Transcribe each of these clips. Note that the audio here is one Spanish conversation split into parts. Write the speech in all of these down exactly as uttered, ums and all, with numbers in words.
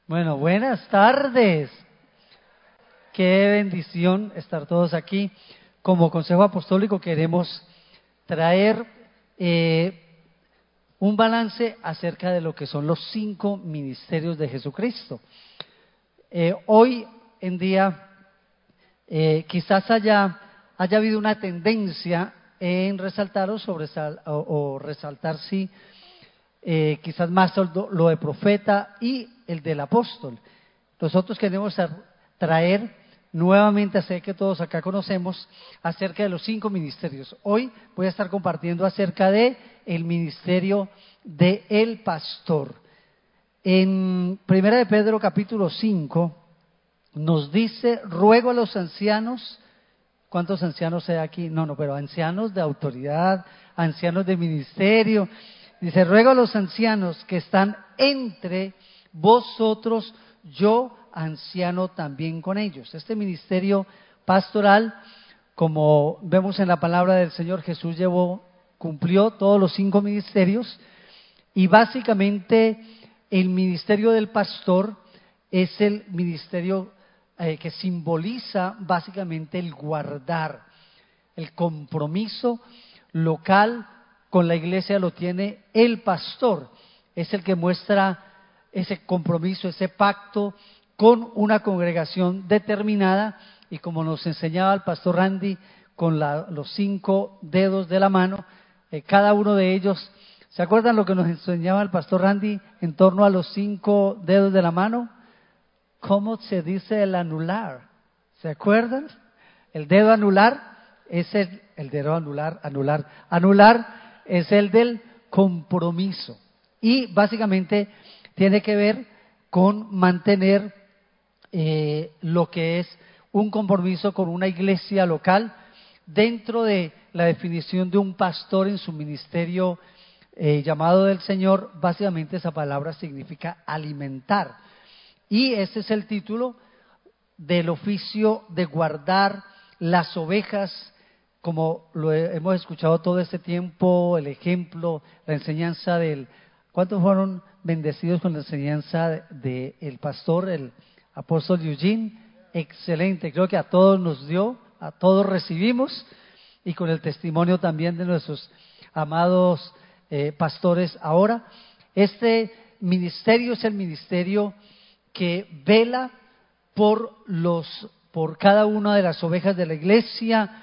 Bueno, buenas tardes. Qué bendición estar todos aquí. Como Consejo Apostólico queremos traer eh, un balance acerca de lo que son los cinco ministerios de Jesucristo. Eh, hoy en día eh, quizás haya, haya habido una tendencia en resaltar o, sobresal, o, o resaltar, sí, eh, quizás más lo, lo de profeta y el del apóstol. Nosotros queremos traer nuevamente, sé que todos acá conocemos, acerca de los cinco ministerios. Hoy voy a estar compartiendo acerca de el ministerio de el pastor. En Primera de Pedro capítulo cinco nos dice: ruego a los ancianos. ¿Cuántos ancianos hay aquí? No, no, pero ancianos de autoridad, ancianos de ministerio. Dice: ruego a los ancianos que están entre vosotros, yo anciano también con ellos. Este ministerio pastoral, como vemos en la palabra del Señor, Jesús llevó, cumplió todos los cinco ministerios, y básicamente el ministerio del pastor es el ministerio eh, que simboliza básicamente el guardar, el compromiso local con la iglesia lo tiene el pastor. Es el que muestra ese compromiso, ese pacto con una congregación determinada, y como nos enseñaba el pastor Randy, con la, los cinco dedos de la mano, eh, cada uno de ellos. ¿Se acuerdan lo que nos enseñaba el pastor Randy en torno a los cinco dedos de la mano? ¿Cómo se dice el anular? ¿Se acuerdan? El dedo anular es el, el dedo anular, anular, anular es el del compromiso, y básicamente tiene que ver con mantener eh, lo que es un compromiso con una iglesia local dentro de la definición de un pastor en su ministerio eh, llamado del Señor. Básicamente esa palabra significa alimentar, y ese es el título del oficio de guardar las ovejas, como lo hemos escuchado todo este tiempo, el ejemplo, la enseñanza del... ¿Cuántos fueron bendecidos con la enseñanza del de el pastor, el apóstol Eugene? Excelente, creo que a todos nos dio, a todos recibimos, y con el testimonio también de nuestros amados eh, pastores ahora. Este ministerio es el ministerio que vela por los, por cada una de las ovejas de la iglesia,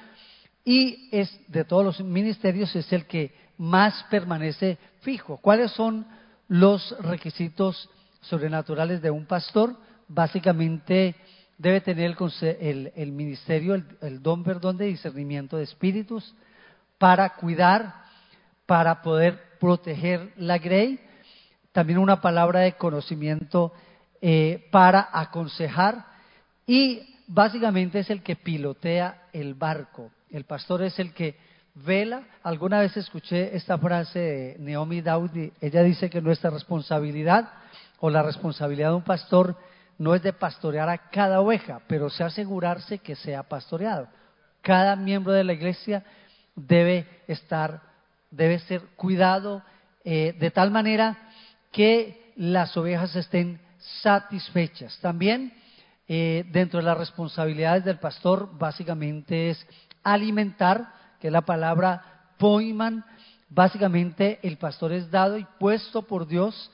y es de todos los ministerios es el que más permanece fijo. ¿Cuáles son los requisitos sobrenaturales de un pastor? Básicamente debe tener el, el, el ministerio, el, el don, perdón, de discernimiento de espíritus, para cuidar, para poder proteger la grey. También una palabra de conocimiento eh, para aconsejar, y básicamente es el que pilotea el barco. El pastor es el que vela. Alguna vez escuché esta frase de Naomi Dowd. Ella dice que nuestra responsabilidad o la responsabilidad de un pastor no es de pastorear a cada oveja, pero sí asegurarse que sea pastoreado. Cada miembro de la iglesia debe estar, debe ser cuidado eh, de tal manera que las ovejas estén satisfechas. También eh, dentro de las responsabilidades del pastor básicamente es alimentar, que es la palabra poiman. Básicamente el pastor es dado y puesto por Dios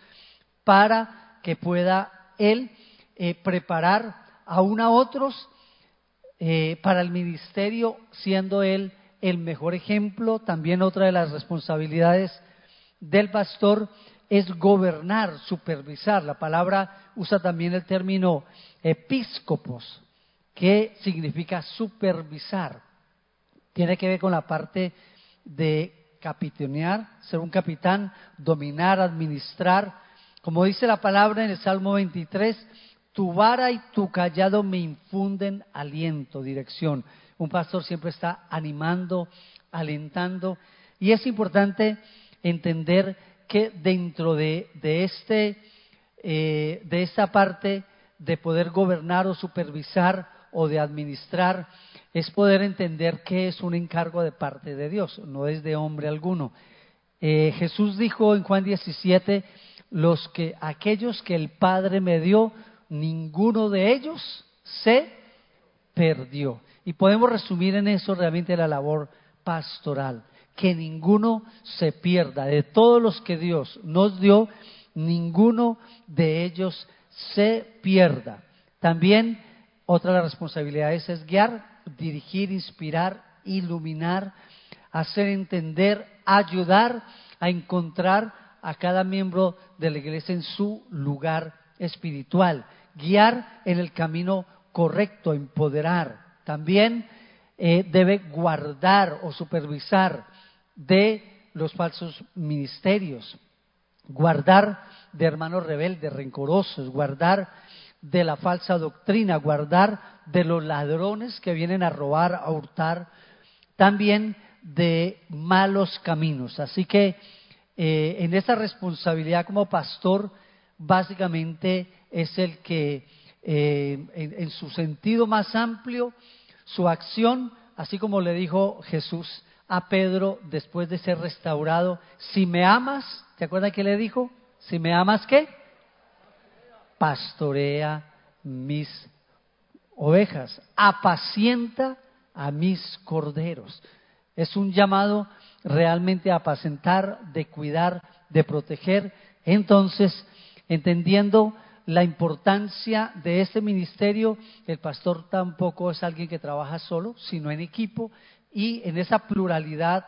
para que pueda él eh, preparar aún a otros eh, para el ministerio, siendo él el mejor ejemplo. También otra de las responsabilidades del pastor es gobernar, supervisar. La palabra usa también el término episcopos, que significa supervisar. Tiene que ver con la parte de capitanear, ser un capitán, dominar, administrar. Como dice la palabra en el Salmo veintitrés, tu vara y tu callado me infunden aliento, dirección. Un pastor siempre está animando, alentando, y es importante entender que dentro de, de, este, eh, de esta parte de poder gobernar o supervisar o de administrar, es poder entender que es un encargo de parte de Dios, no es de hombre alguno. Eh, Jesús dijo en Juan diecisiete: los que, aquellos que el Padre me dio, ninguno de ellos se perdió. Y podemos resumir en eso realmente la labor pastoral, que ninguno se pierda. De todos los que Dios nos dio, ninguno de ellos se pierda. También otra de las responsabilidades es guiar, dirigir, inspirar, iluminar, hacer entender, ayudar a encontrar a cada miembro de la iglesia en su lugar espiritual, guiar en el camino correcto, empoderar. También eh, debe guardar o supervisar de los falsos ministerios, guardar de hermanos rebeldes, rencorosos, guardar de la falsa doctrina, guardar de los ladrones que vienen a robar, a hurtar, también de malos caminos. Así que eh, en esa responsabilidad como pastor, básicamente es el que eh, en, en su sentido más amplio, su acción, así como le dijo Jesús a Pedro después de ser restaurado, si me amas, ¿te acuerdas que le dijo? Si me amas, ¿qué? Pastorea mis ovejas, apacienta a mis corderos. Es un llamado realmente a apacentar, de cuidar, de proteger. Entonces, entendiendo la importancia de este ministerio, el pastor tampoco es alguien que trabaja solo, sino en equipo, y en esa pluralidad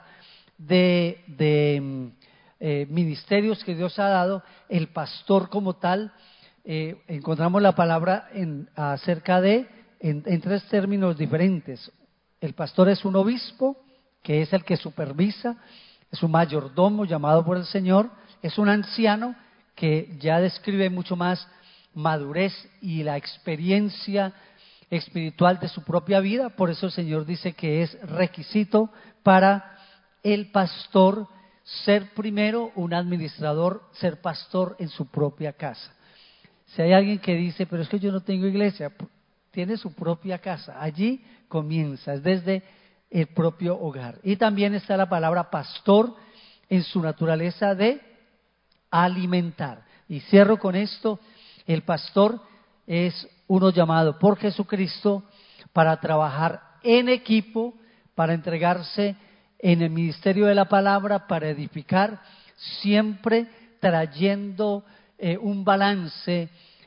de, de eh, ministerios que Dios ha dado, el pastor como tal, eh, encontramos la palabra en, acerca de, en, en tres términos diferentes. El pastor es un obispo, que es el que supervisa, es un mayordomo llamado por el Señor, es un anciano que ya describe mucho más madurez y la experiencia espiritual de su propia vida. Por eso el Señor dice que es requisito para el pastor ser primero un administrador, ser pastor en su propia casa. Si hay alguien que dice, pero es que yo no tengo iglesia, tiene su propia casa, allí comienza, es desde el propio hogar. Y también está la palabra pastor en su naturaleza de alimentar. Y cierro con esto, el pastor es uno llamado por Jesucristo para trabajar en equipo, para entregarse en el ministerio de la palabra, para edificar, siempre trayendo eh, un balance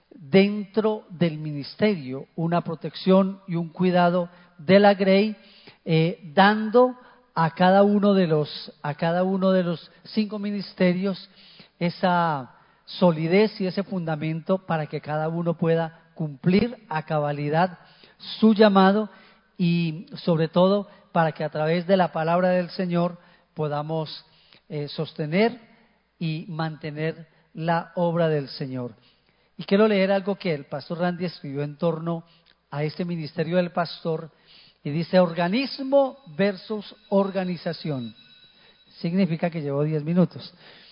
dentro del ministerio, una protección y un cuidado de la grey, eh, dando a cada uno de los a cada uno de los cinco ministerios esa solidez y ese fundamento para que cada uno pueda cumplir a cabalidad su llamado y sobre todo para que a través de la palabra del Señor podamos eh, sostener y mantener la obra del Señor. Y quiero leer algo que el pastor Randy escribió en torno a este ministerio del pastor y dice: organismo versus organización. Significa que llevo diez minutos.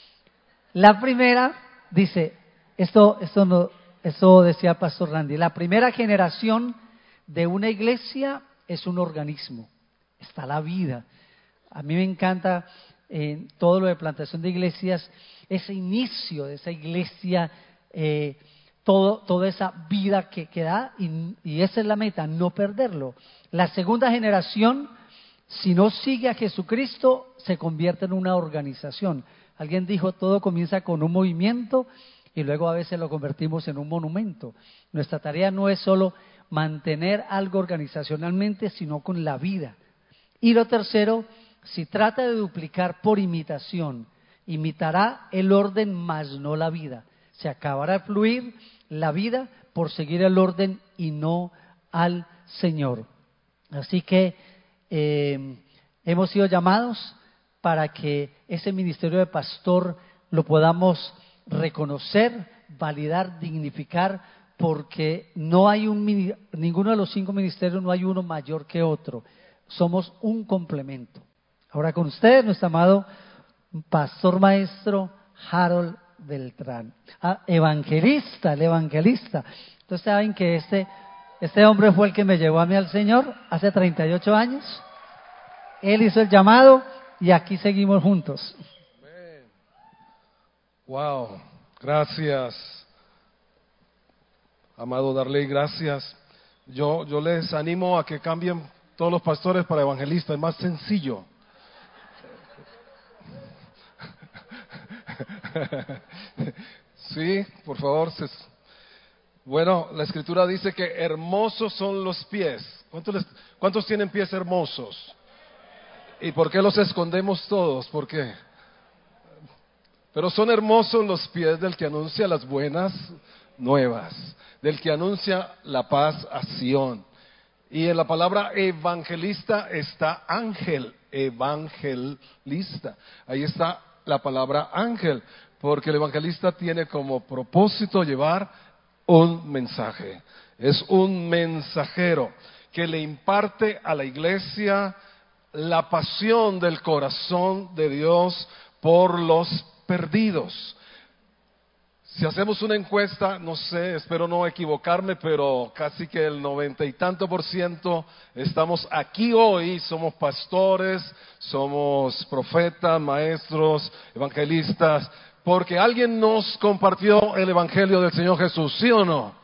La primera dice, esto, esto, no, esto decía el pastor Randy, la primera generación de una iglesia es un organismo, está la vida. A mí me encanta eh, todo lo de plantación de iglesias, ese inicio de esa iglesia, eh, todo, toda esa vida que, que da y, y esa es la meta, no perderlo. La segunda generación, si no sigue a Jesucristo, se convierte en una organización. Alguien dijo, todo comienza con un movimiento y luego a veces lo convertimos en un monumento. Nuestra tarea no es solo mantener algo organizacionalmente, sino con la vida. Y lo tercero, si trata de duplicar por imitación, imitará el orden más no la vida. Se acabará de fluir la vida por seguir el orden y no al Señor. Así que eh, hemos sido llamados para que ese ministerio de pastor lo podamos reconocer, validar, dignificar, porque no hay un ninguno de los cinco ministerios, no hay uno mayor que otro. Somos un complemento. Ahora con ustedes, nuestro amado pastor maestro Harold Beltrán. Ah, evangelista, el evangelista. Entonces saben que este, este hombre fue el que me llevó a mí al Señor hace treinta y ocho años. Él hizo el llamado y aquí seguimos juntos. Wow. Gracias, amado Darley, gracias. Yo, yo les animo a que cambien todos los pastores para evangelistas, es más sencillo. Sí, por favor. Bueno, la Escritura dice que hermosos son los pies. ¿Cuántos, les, ¿Cuántos tienen pies hermosos? ¿Y por qué los escondemos todos? ¿Por qué? Pero son hermosos los pies del que anuncia las buenas nuevas, del que anuncia la paz a Sión. Y en la palabra evangelista está ángel, evangelista. Ahí está la palabra ángel, porque el evangelista tiene como propósito llevar un mensaje. Es un mensajero que le imparte a la iglesia la pasión del corazón de Dios por los perdidos. Si hacemos una encuesta, no sé, espero no equivocarme, pero casi que el noventa y tanto por ciento estamos aquí hoy, somos pastores, somos profetas, maestros, evangelistas, porque alguien nos compartió el evangelio del Señor Jesús, ¿sí o no?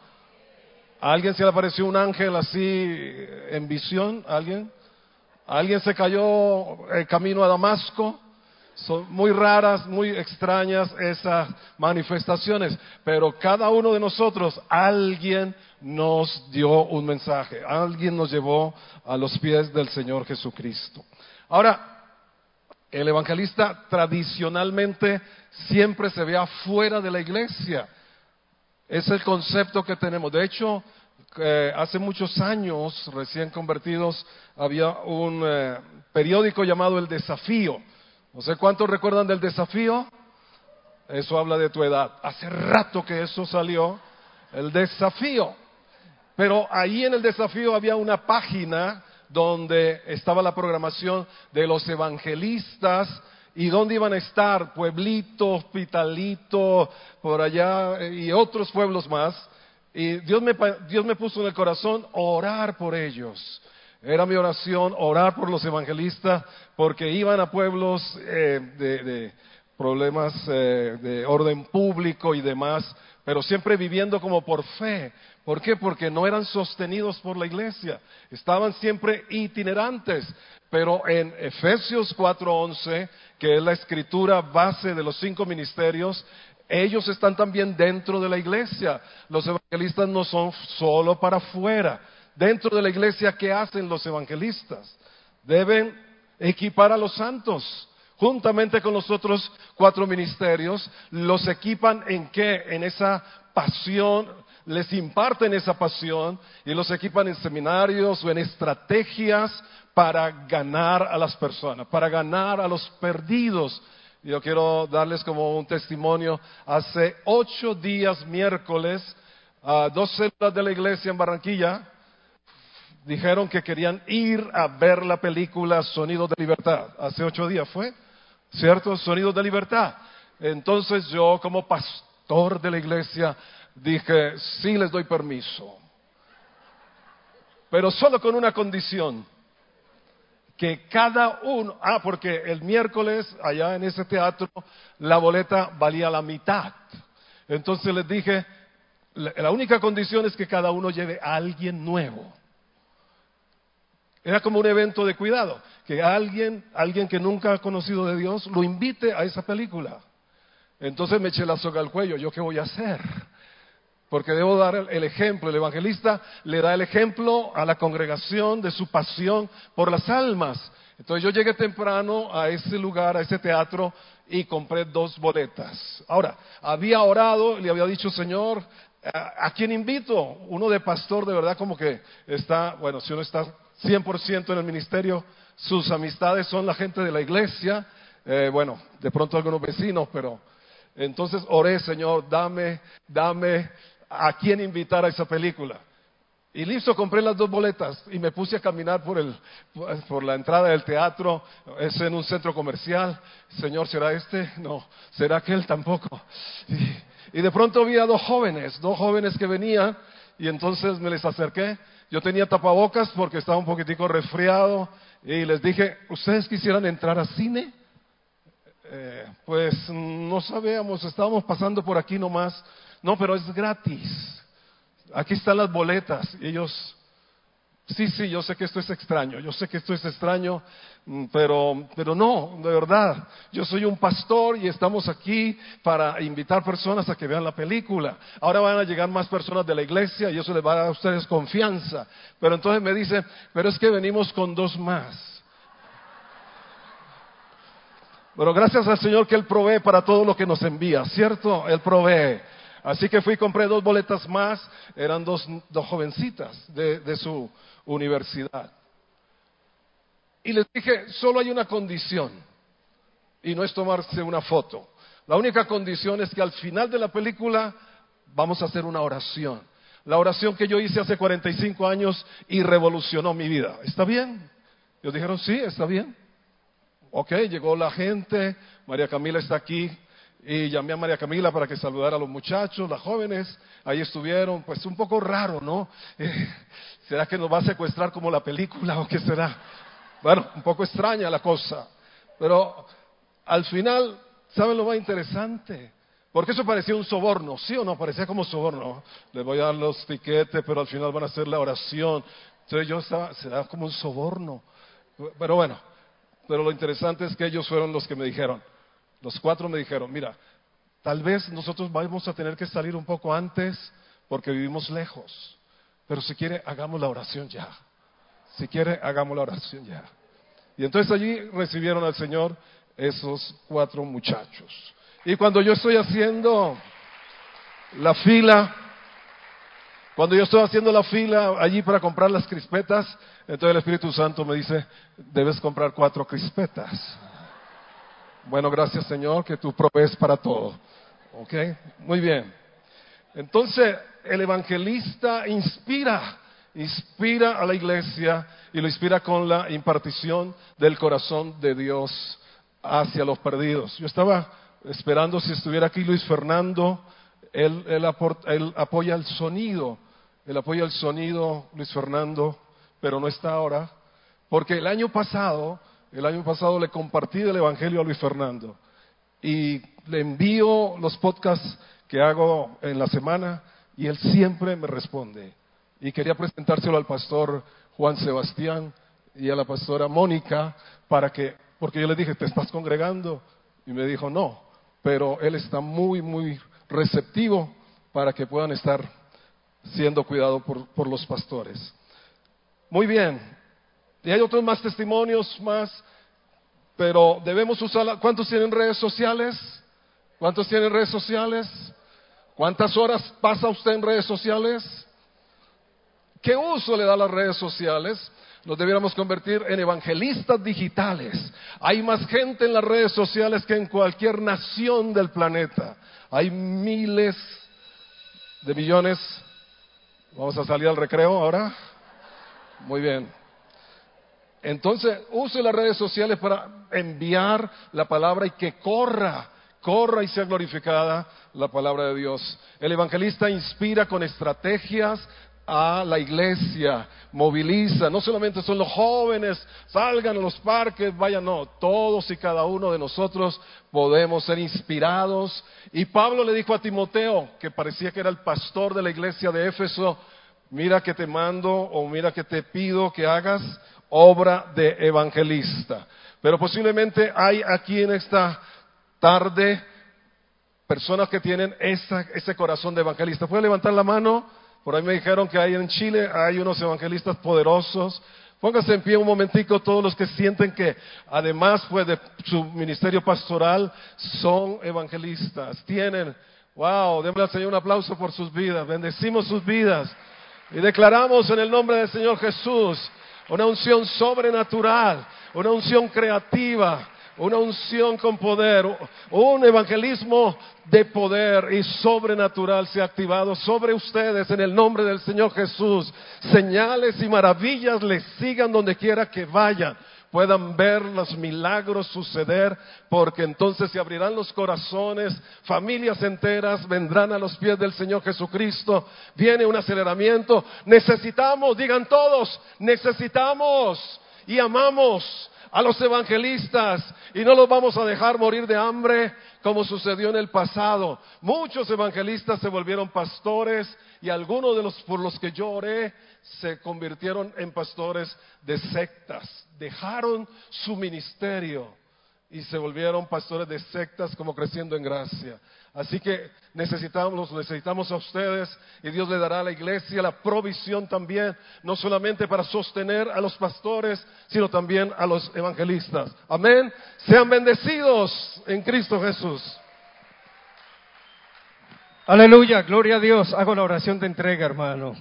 ¿A alguien se le apareció un ángel así en visión? ¿A alguien? ¿A alguien se cayó el camino a Damasco? Son muy raras, muy extrañas esas manifestaciones, pero cada uno de nosotros, alguien nos dio un mensaje, alguien nos llevó a los pies del Señor Jesucristo. Ahora, el evangelista tradicionalmente siempre se ve afuera de la iglesia. Es el concepto que tenemos. De hecho, eh, hace muchos años, recién convertidos, había un eh, periódico llamado El Desafío. No sé cuántos recuerdan del Desafío. Eso habla de tu edad. Hace rato que eso salió, El Desafío. Pero ahí en El Desafío había una página donde estaba la programación de los evangelistas y dónde iban a estar, Pueblito, Hospitalito, por allá y otros pueblos más. Y Dios me, Dios me puso en el corazón orar por ellos. Era mi oración orar por los evangelistas porque iban a pueblos eh, de, de problemas eh, de orden público y demás, pero siempre viviendo como por fe. ¿Por qué? Porque no eran sostenidos por la iglesia, estaban siempre itinerantes. Pero en Efesios cuatro once, que es la escritura base de los cinco ministerios, ellos están también dentro de la iglesia. Los evangelistas no son solo para afuera. Dentro de la iglesia, ¿qué hacen los evangelistas? Deben equipar a los santos. Juntamente con los otros cuatro ministerios, los equipan ¿en qué? En esa pasión, les imparten esa pasión y los equipan en seminarios o en estrategias para ganar a las personas, para ganar a los perdidos. Yo quiero darles como un testimonio. Hace ocho días, miércoles, uh, dos células de la iglesia en Barranquilla dijeron que querían ir a ver la película Sonidos de Libertad. Hace ocho días fue, ¿cierto? Sonidos de Libertad. Entonces yo como pastor de la iglesia dije, sí les doy permiso, pero solo con una condición, que cada uno, ah, porque el miércoles allá en ese teatro la boleta valía la mitad. Entonces les dije, la única condición es que cada uno lleve a alguien nuevo. Era como un evento de cuidado, que alguien, alguien que nunca ha conocido de Dios, lo invite a esa película. Entonces me eché la soga al cuello, ¿yo qué voy a hacer? Porque debo dar el ejemplo. El evangelista le da el ejemplo a la congregación de su pasión por las almas. Entonces yo llegué temprano a ese lugar, a ese teatro, y compré dos boletas. Ahora, había orado, le había dicho, Señor, ¿a, a quién invito? Uno de pastor, de verdad, como que está, bueno, si uno está cien por ciento en el ministerio, sus amistades son la gente de la iglesia, eh, bueno, de pronto algunos vecinos, pero entonces oré, Señor, dame, dame a quién invitar a esa película. Y listo, compré las dos boletas y me puse a caminar por el, por la entrada del teatro. Es en un centro comercial. Señor, ¿será este? No. ¿Será aquel? Tampoco. Y, y de pronto vi a dos jóvenes, dos jóvenes que venían y entonces me les acerqué. Yo tenía tapabocas porque estaba un poquitico resfriado y les dije, ¿ustedes quisieran entrar al cine? eh, pues no sabíamos, estábamos pasando por aquí nomás. No, pero es gratis. Aquí están las boletas. Y ellos, sí, sí, yo sé que esto es extraño, yo sé que esto es extraño, pero, pero no, de verdad. Yo soy un pastor y estamos aquí para invitar personas a que vean la película. Ahora van a llegar más personas de la iglesia y eso les va a dar a ustedes confianza. Pero entonces me dicen, pero es que venimos con dos más. Pero gracias al Señor que Él provee para todo lo que nos envía, ¿cierto? Él provee. Así que fui y compré dos boletas más, eran dos, dos jovencitas de, de su universidad. Y les dije, solo hay una condición, y no es tomarse una foto. La única condición es que al final de la película vamos a hacer una oración. La oración que yo hice hace cuarenta y cinco años y revolucionó mi vida. ¿Está bien? Ellos dijeron, sí, está bien. Ok, llegó la gente, María Camila está aquí. Y llamé a María Camila para que saludara a los muchachos, las jóvenes, ahí estuvieron, pues un poco raro, ¿no? Eh, ¿Será que nos va a secuestrar como la película o qué será? Bueno, un poco extraña la cosa, pero al final, ¿saben lo más interesante? Porque eso parecía un soborno, ¿sí o no? Parecía como soborno. Les voy a dar los tiquetes, pero al final van a hacer la oración. Entonces yo estaba, será como un soborno. Pero bueno, pero lo interesante es que ellos fueron los que me dijeron. Los cuatro me dijeron, mira, tal vez nosotros vamos a tener que salir un poco antes porque vivimos lejos, pero si quiere, hagamos la oración ya. Si quiere, hagamos la oración ya. Y entonces allí recibieron al Señor esos cuatro muchachos. Y cuando yo estoy haciendo la fila, cuando yo estoy haciendo la fila allí para comprar las crispetas, entonces el Espíritu Santo me dice, debes comprar cuatro crispetas. Bueno, gracias Señor, que tú provees para todo. ¿Ok? Muy bien. Entonces, el evangelista inspira, inspira a la iglesia y lo inspira con la impartición del corazón de Dios hacia los perdidos. Yo estaba esperando si estuviera aquí Luis Fernando, él, él, aporta, él apoya el sonido, él apoya el sonido, Luis Fernando, pero no está ahora, porque el año pasado... El año pasado le compartí del Evangelio a Luis Fernando y le envío los podcasts que hago en la semana y él siempre me responde. Y quería presentárselo al pastor Juan Sebastián y a la pastora Mónica para que, porque yo le dije, ¿te estás congregando? Y me dijo, no, pero él está muy, muy receptivo para que puedan estar siendo cuidados por, por los pastores. Muy bien. Y hay otros más testimonios más, pero debemos usarla. ¿Cuántos tienen redes sociales? ¿Cuántos tienen redes sociales? ¿Cuántas horas pasa usted en redes sociales? ¿Qué uso le da a las redes sociales? Nos debiéramos convertir en evangelistas digitales. Hay más gente en las redes sociales que en cualquier nación del planeta. Hay miles de millones. Vamos a salir al recreo ahora. Muy bien. Entonces, use las redes sociales para enviar la palabra y que corra, corra y sea glorificada la palabra de Dios. El evangelista inspira con estrategias a la iglesia, moviliza, no solamente son los jóvenes, salgan a los parques, vayan, no, todos y cada uno de nosotros podemos ser inspirados. Y Pablo le dijo a Timoteo, que parecía que era el pastor de la iglesia de Éfeso, mira que te mando o mira que te pido que hagas obra de evangelista. Pero posiblemente hay aquí en esta tarde personas que tienen esa, ese corazón de evangelista. ¿Pueden levantar la mano? Por ahí me dijeron que hay en Chile hay unos evangelistas poderosos. Pónganse en pie un momentico todos los que sienten que además pues de su ministerio pastoral son evangelistas. Tienen, wow, démosle al Señor un aplauso por sus vidas. Bendecimos sus vidas y declaramos en el nombre del Señor Jesús una unción sobrenatural, una unción creativa, una unción con poder, un evangelismo de poder y sobrenatural se ha activado sobre ustedes en el nombre del Señor Jesús. Señales y maravillas les sigan donde quiera que vayan. Puedan ver los milagros suceder, porque entonces se abrirán los corazones, familias enteras vendrán a los pies del Señor Jesucristo. Viene un aceleramiento. Necesitamos, digan todos, necesitamos y amamos a los evangelistas y no los vamos a dejar morir de hambre como sucedió en el pasado. Muchos evangelistas se volvieron pastores y algunos de los por los que yo oré se convirtieron en pastores de sectas. Dejaron su ministerio y se volvieron pastores de sectas como Creciendo en Gracia. Así que necesitamos, los necesitamos a ustedes y Dios le dará a la iglesia la provisión también, no solamente para sostener a los pastores, sino también a los evangelistas. Amén. Sean bendecidos en Cristo Jesús. Aleluya, gloria a Dios. Hago la oración de entrega, hermano.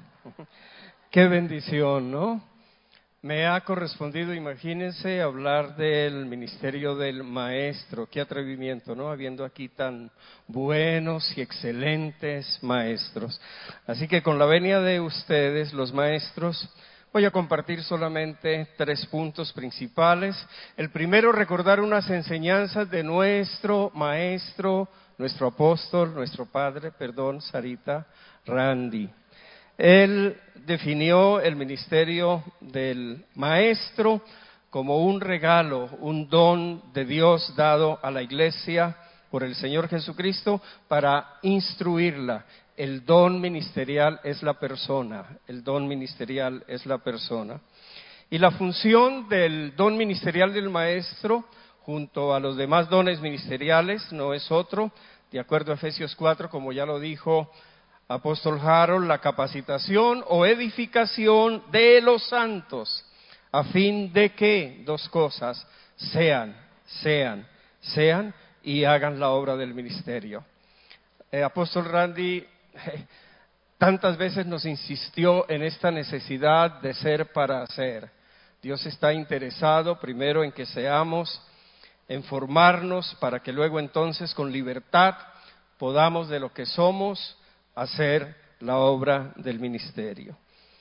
Qué bendición, ¿no? Me ha correspondido, imagínense, hablar del ministerio del maestro. Qué atrevimiento, ¿no? Habiendo aquí tan buenos y excelentes maestros. Así que con la venia de ustedes, los maestros, voy a compartir solamente tres puntos principales. El primero, recordar unas enseñanzas de nuestro maestro, nuestro apóstol, nuestro padre, perdón, Sarita Randy. Él definió el ministerio del maestro como un regalo, un don de Dios dado a la iglesia por el Señor Jesucristo para instruirla. El don ministerial es la persona, el don ministerial es la persona. Y la función del don ministerial del maestro, junto a los demás dones ministeriales, no es otro, de acuerdo a Efesios cuatro, como ya lo dijo Apóstol Harold, la capacitación o edificación de los santos, a fin de que dos cosas sean, sean, sean y hagan la obra del ministerio. Eh, Apóstol Randy eh, tantas veces nos insistió en esta necesidad de ser para hacer. Dios está interesado primero en que seamos, en formarnos para que luego entonces con libertad podamos de lo que somos hacer la obra del ministerio.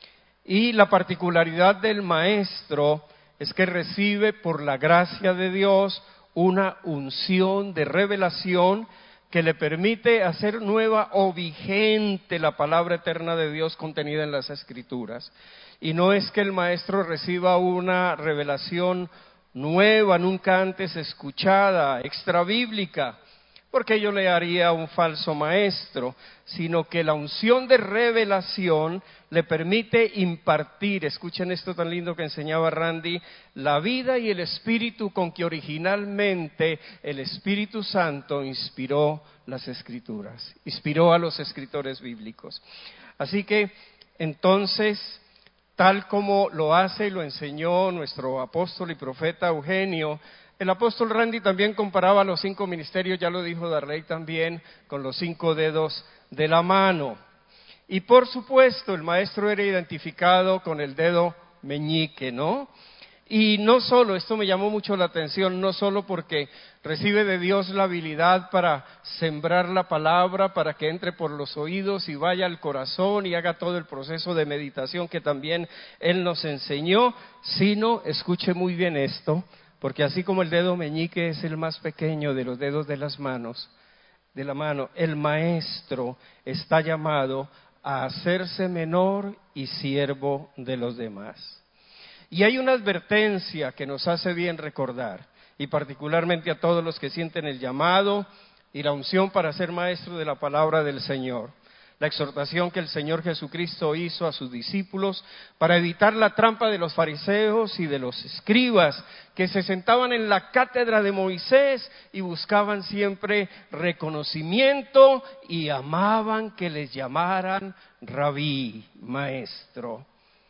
Y la particularidad del maestro es que recibe por la gracia de Dios una unción de revelación que le permite hacer nueva o vigente la palabra eterna de Dios contenida en las Escrituras. Y no es que el maestro reciba una revelación nueva, nunca antes escuchada, extrabíblica, porque yo le haría un falso maestro, sino que la unción de revelación le permite impartir, escuchen esto tan lindo que enseñaba Randy, la vida y el espíritu con que originalmente el Espíritu Santo inspiró las Escrituras, inspiró a los escritores bíblicos. Así que, entonces, tal como lo hace y lo enseñó nuestro apóstol y profeta Eugenio, el apóstol Randy también comparaba los cinco ministerios, ya lo dijo Darley también, con los cinco dedos de la mano. Y por supuesto, el maestro era identificado con el dedo meñique, ¿no? Y no solo, esto me llamó mucho la atención, no solo porque recibe de Dios la habilidad para sembrar la palabra, para que entre por los oídos y vaya al corazón y haga todo el proceso de meditación que también Él nos enseñó, sino, escuche muy bien esto, porque así como el dedo meñique es el más pequeño de los dedos de las manos, de la mano, el maestro está llamado a hacerse menor y siervo de los demás. Y hay una advertencia que nos hace bien recordar, y particularmente a todos los que sienten el llamado y la unción para ser maestro de la palabra del Señor. La exhortación que el Señor Jesucristo hizo a sus discípulos para evitar la trampa de los fariseos y de los escribas que se sentaban en la cátedra de Moisés y buscaban siempre reconocimiento y amaban que les llamaran rabí, maestro.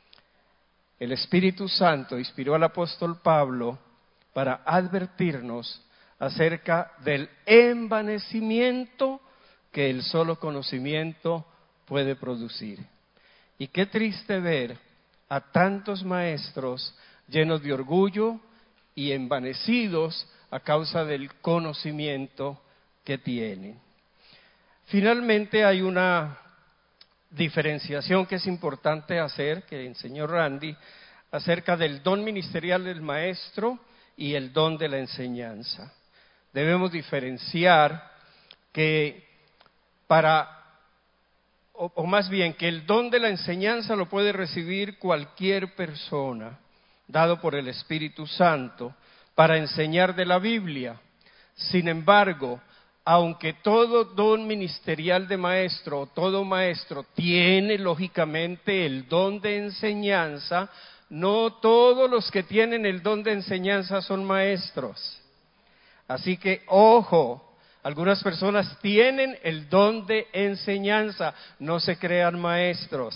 El Espíritu Santo inspiró al apóstol Pablo para advertirnos acerca del envanecimiento que el solo conocimiento puede producir. Y qué triste ver a tantos maestros llenos de orgullo y envanecidos a causa del conocimiento que tienen. Finalmente hay una diferenciación que es importante hacer, que enseñó Randy, acerca del don ministerial del maestro y el don de la enseñanza. Debemos diferenciar que para, o, o más bien, que el don de la enseñanza lo puede recibir cualquier persona, dado por el Espíritu Santo para enseñar de la Biblia. Sin embargo, aunque todo don ministerial de maestro, o todo maestro tiene lógicamente el don de enseñanza, no todos los que tienen el don de enseñanza son maestros. Así que, ojo, algunas personas tienen el don de enseñanza, no se crean maestros.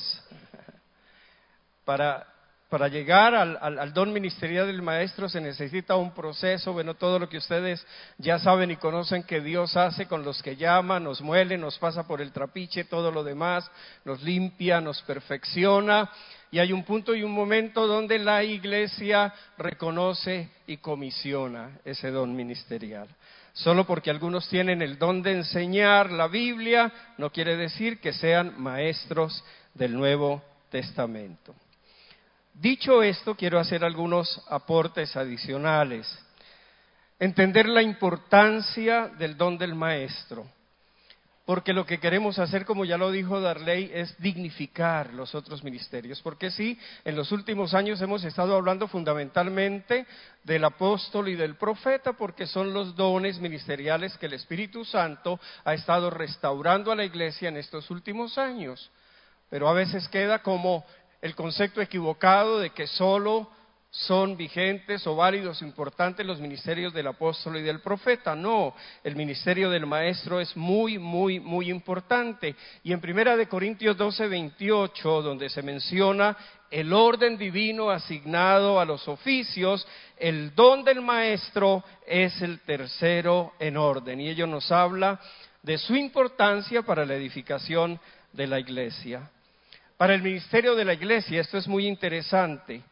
Para, para llegar al, al, al don ministerial del maestro se necesita un proceso, bueno, todo lo que ustedes ya saben y conocen que Dios hace con los que llama, nos muele, nos pasa por el trapiche, todo lo demás, nos limpia, nos perfecciona. Y hay un punto y un momento donde la iglesia reconoce y comisiona ese don ministerial. Solo porque algunos tienen el don de enseñar la Biblia, no quiere decir que sean maestros del Nuevo Testamento. Dicho esto, quiero hacer algunos aportes adicionales. Entender la importancia del don del maestro. Porque lo que queremos hacer, como ya lo dijo Darley, es dignificar los otros ministerios. Porque sí, en los últimos años hemos estado hablando fundamentalmente del apóstol y del profeta, porque son los dones ministeriales que el Espíritu Santo ha estado restaurando a la iglesia en estos últimos años. Pero a veces queda como el concepto equivocado de que solo son vigentes o válidos, importantes los ministerios del apóstol y del profeta. No, el ministerio del maestro es muy, muy, muy importante. Y en Primera de Corintios doce, veintiocho, donde se menciona el orden divino asignado a los oficios, el don del maestro es el tercero en orden. Y ello nos habla de su importancia para la edificación de la iglesia. Para el ministerio de la iglesia, esto es muy interesante.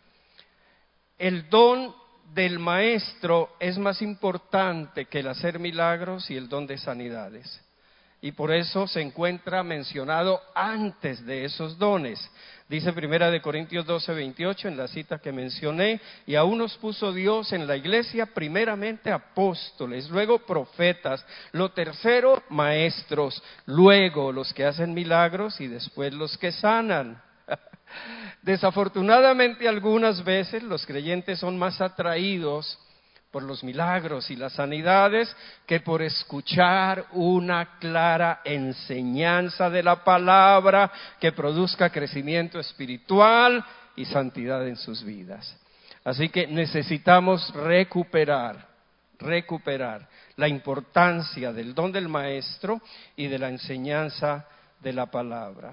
El don del maestro es más importante que el hacer milagros y el don de sanidades. Y por eso se encuentra mencionado antes de esos dones. Dice Primera de Corintios doce, veintiocho en la cita que mencioné, y aún nos puso Dios en la iglesia primeramente apóstoles, luego profetas, lo tercero maestros, luego los que hacen milagros y después los que sanan. Desafortunadamente algunas veces los creyentes son más atraídos por los milagros y las sanidades que por escuchar una clara enseñanza de la palabra que produzca crecimiento espiritual y santidad en sus vidas. Así que necesitamos recuperar, recuperar la importancia del don del maestro y de la enseñanza de la palabra.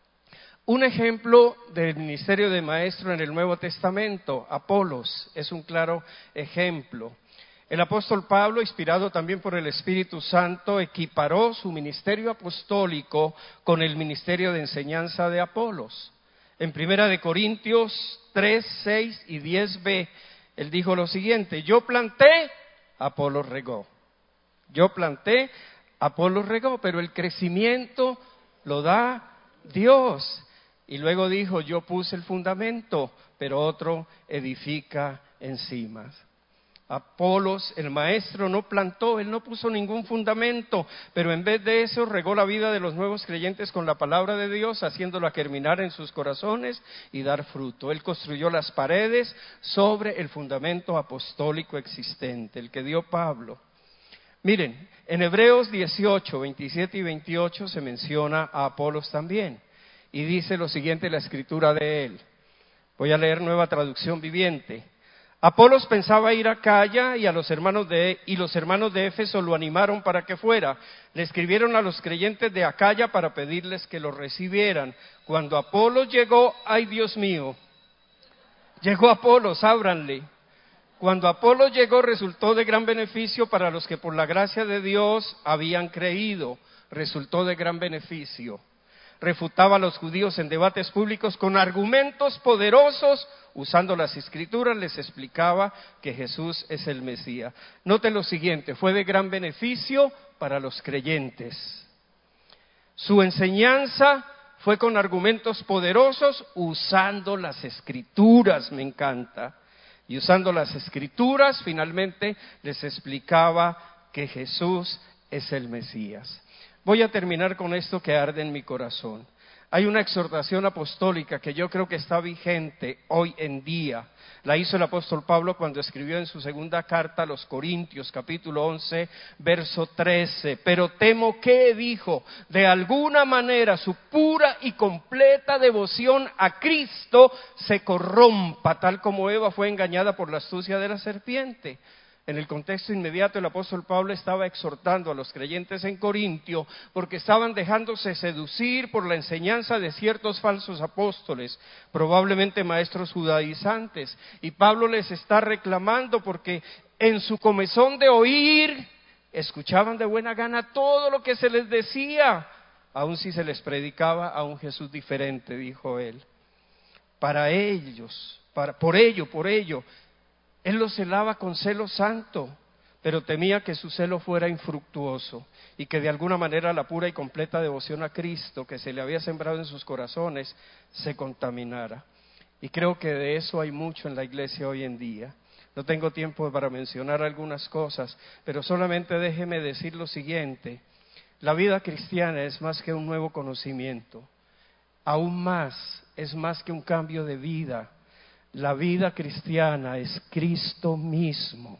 Un ejemplo del ministerio de maestro en el Nuevo Testamento, Apolos, es un claro ejemplo. El apóstol Pablo, inspirado también por el Espíritu Santo, equiparó su ministerio apostólico con el ministerio de enseñanza de Apolos. En Primera de Corintios tres, seis y diez b, él dijo lo siguiente: yo planté, Apolos regó. Yo planté, Apolos regó, pero el crecimiento lo da Dios. Y luego dijo, yo puse el fundamento, pero otro edifica encima. Apolos, el maestro, no plantó, él no puso ningún fundamento, pero en vez de eso regó la vida de los nuevos creyentes con la palabra de Dios, haciéndola germinar en sus corazones y dar fruto. Él construyó las paredes sobre el fundamento apostólico existente, el que dio Pablo. Miren, en Hebreos dieciocho, veintisiete y veintiocho se menciona a Apolos también. Y dice lo siguiente la escritura de él. Voy a leer Nueva Traducción Viviente. Apolos pensaba ir a Acaya y a los hermanos de y los hermanos de Éfeso lo animaron para que fuera. Le escribieron a los creyentes de Acaya para pedirles que lo recibieran. Cuando Apolos llegó, ay Dios mío, llegó Apolos, ábranle. Cuando Apolos llegó, resultó de gran beneficio para los que por la gracia de Dios habían creído. Resultó de gran beneficio. Refutaba a los judíos en debates públicos con argumentos poderosos, usando las escrituras, les explicaba que Jesús es el Mesías. Note lo siguiente, fue de gran beneficio para los creyentes. Su enseñanza fue con argumentos poderosos, usando las escrituras, me encanta. Y usando las escrituras, finalmente les explicaba que Jesús es el Mesías. Voy a terminar con esto que arde en mi corazón. hay una exhortación apostólica que yo creo que está vigente hoy en día. La hizo el apóstol Pablo cuando escribió en su segunda carta a los Corintios, capítulo once, verso trece. Pero temo que, dijo, de alguna manera su pura y completa devoción a Cristo se corrompa, tal como Eva fue engañada por la astucia de la serpiente. En el contexto inmediato, el apóstol Pablo estaba exhortando a los creyentes en Corintio porque estaban dejándose seducir por la enseñanza de ciertos falsos apóstoles, probablemente maestros judaizantes. Y Pablo les está reclamando porque en su comezón de oír, escuchaban de buena gana todo lo que se les decía, aun si se les predicaba a un Jesús diferente, dijo él. Para ellos, para, por ello, por ello, él los celaba con celo santo, pero temía que su celo fuera infructuoso y que de alguna manera la pura y completa devoción a Cristo que se le había sembrado en sus corazones se contaminara. Y creo que de eso hay mucho en la iglesia hoy en día. No tengo tiempo para mencionar algunas cosas, pero solamente déjeme decir lo siguiente: la vida cristiana es más que un nuevo conocimiento, aún más, es más que un cambio de vida. La vida cristiana es Cristo mismo.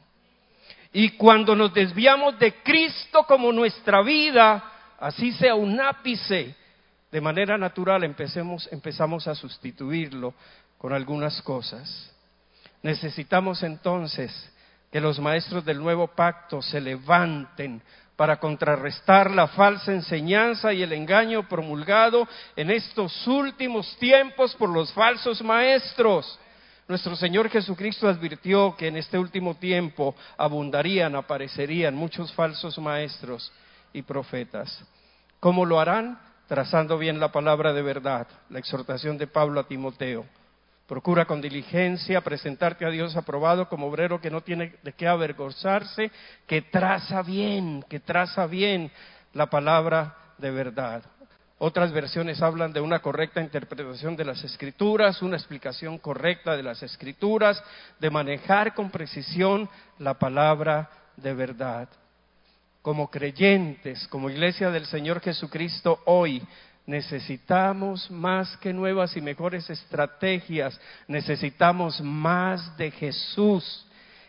Y cuando nos desviamos de Cristo como nuestra vida, así sea un ápice, de manera natural empecemos, empezamos a sustituirlo con algunas cosas. Necesitamos entonces que los maestros del nuevo pacto se levanten para contrarrestar la falsa enseñanza y el engaño promulgado en estos últimos tiempos por los falsos maestros. Nuestro Señor Jesucristo advirtió que en este último tiempo abundarían, aparecerían muchos falsos maestros y profetas. ¿Cómo lo harán? Trazando bien la palabra de verdad, la exhortación de Pablo a Timoteo. Procura con diligencia presentarte a Dios aprobado como obrero que no tiene de qué avergonzarse, que traza bien, que traza bien la palabra de verdad. Otras versiones hablan de una correcta interpretación de las Escrituras, una explicación correcta de las Escrituras, de manejar con precisión la palabra de verdad. Como creyentes, como iglesia del Señor Jesucristo hoy, necesitamos más que nuevas y mejores estrategias, necesitamos más de Jesús.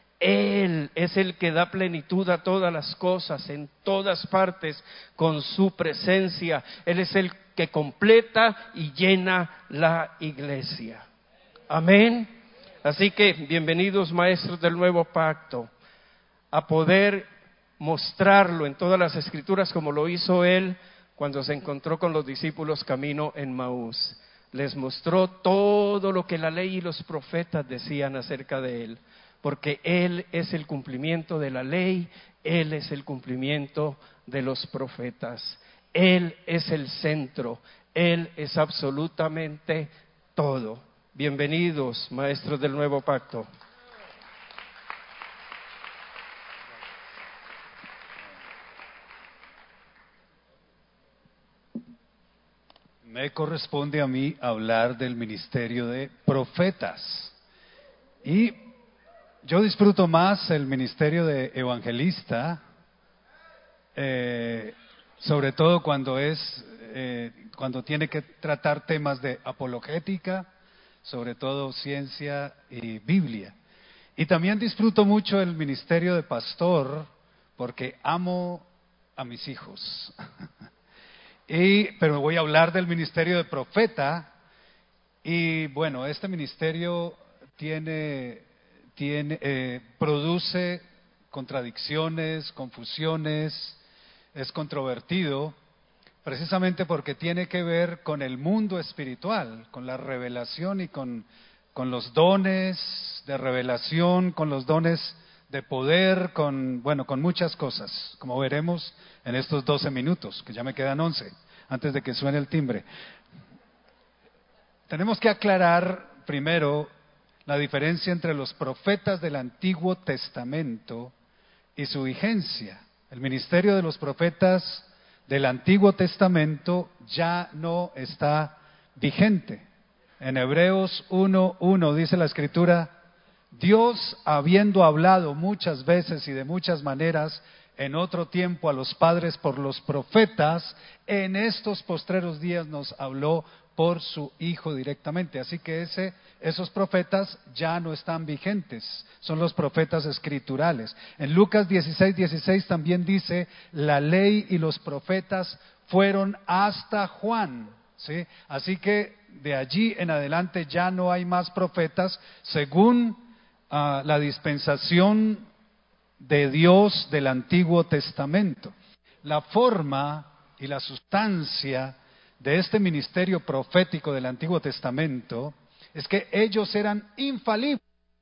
Él es el que da plenitud a todas las cosas, en todas partes, con su presencia. Él es el que completa y llena la iglesia. Amén. Así que, bienvenidos maestros del nuevo pacto, a poder mostrarlo en todas las Escrituras como lo hizo Él cuando se encontró con los discípulos camino en Maús. Les mostró todo lo que la ley y los profetas decían acerca de Él. Porque Él es el cumplimiento de la ley, Él es el cumplimiento de los profetas. Él es el centro, Él es absolutamente todo. Bienvenidos, maestros del nuevo pacto. Me corresponde a mí hablar del ministerio de profetas. Y yo disfruto más el ministerio de evangelista, eh, sobre todo cuando es, eh, cuando tiene que tratar temas de apologética, sobre todo ciencia y Biblia. Y también disfruto mucho el ministerio de pastor, porque amo a mis hijos. y, pero voy a hablar del ministerio de profeta, y bueno, este ministerio tiene... Tiene, eh, produce contradicciones, confusiones, es controvertido, precisamente porque tiene que ver con el mundo espiritual, con la revelación y con, con los dones de revelación, con los dones de poder, con, bueno, con muchas cosas, como veremos en estos doce minutos, que ya me quedan once, antes de que suene el timbre. Tenemos que aclarar primero la diferencia entre los profetas del Antiguo Testamento y su vigencia. El ministerio de los profetas del Antiguo Testamento ya no está vigente. En Hebreos uno uno dice la Escritura: Dios, habiendo hablado muchas veces y de muchas maneras en otro tiempo a los padres por los profetas, en estos postreros días nos habló por su Hijo directamente. Así que ese, esos profetas ya no están vigentes, son los profetas escriturales. En Lucas dieciséis, dieciséis también dice, la ley y los profetas fueron hasta Juan, ¿sí? Así que de allí en adelante ya no hay más profetas según uh, la dispensación de Dios del Antiguo Testamento. La forma y la sustancia de este ministerio profético del Antiguo Testamento es que ellos eran infalibles.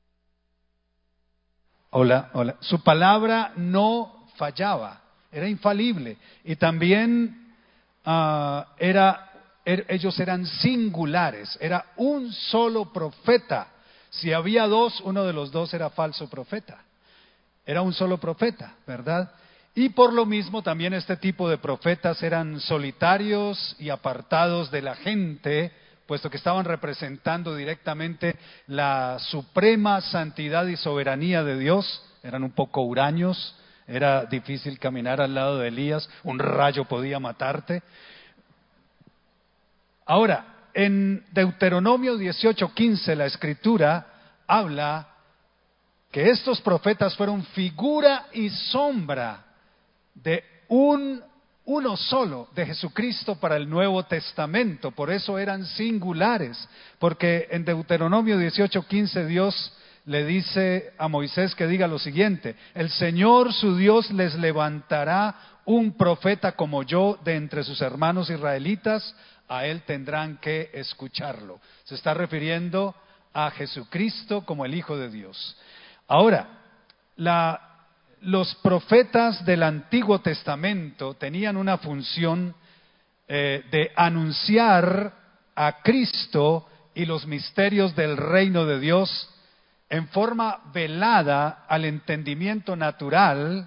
Hola, hola. Su palabra no fallaba, era infalible. Y también uh, era, er, ellos eran singulares, era un solo profeta. Si había dos, uno de los dos era falso profeta. Era un solo profeta, ¿verdad? Y por lo mismo también este tipo de profetas eran solitarios y apartados de la gente, puesto que estaban representando directamente la suprema santidad y soberanía de Dios. Eran un poco huraños, era difícil caminar al lado de Elías, un rayo podía matarte. Ahora, en Deuteronomio dieciocho quince la Escritura habla que estos profetas fueron figura y sombra de un uno solo, de Jesucristo para el Nuevo Testamento. Por eso eran singulares, porque en Deuteronomio dieciocho quince Dios le dice a Moisés que diga lo siguiente: el Señor su Dios les levantará un profeta como yo de entre sus hermanos israelitas, a él tendrán que escucharlo. Se está refiriendo a Jesucristo como el Hijo de Dios. Ahora, la los profetas del Antiguo Testamento tenían una función eh, de anunciar a Cristo y los misterios del reino de Dios en forma velada al entendimiento natural,